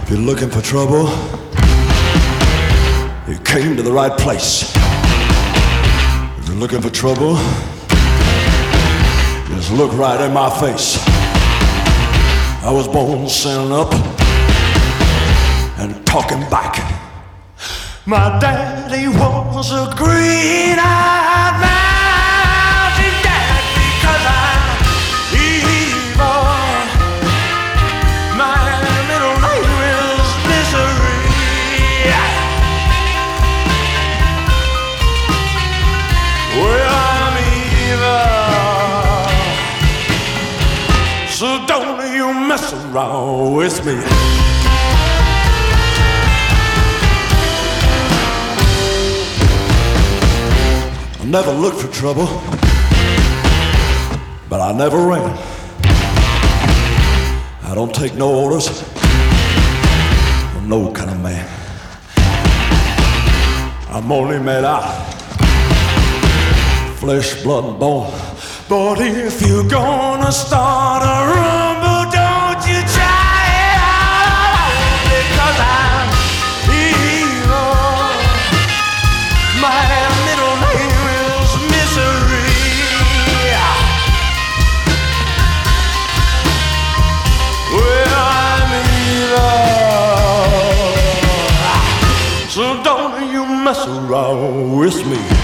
If you're looking for trouble, you came to the right place. If you're looking for trouble, just look right in my face. I was born standing up and talking back. My daddy was a green-eyed mountain dad because I'm evil. My middle name is Misery. Well, I'm evil, so don't you mess around with me. I never looked for trouble, but I never ran. I don't take no orders from no kind of man. I'm only made out of flesh, blood, and bone. But if you're gonna start a rumble, don't you try it out, because I'm evil. My middle name is Misery. Well, I'm evil, so don't you mess around with me.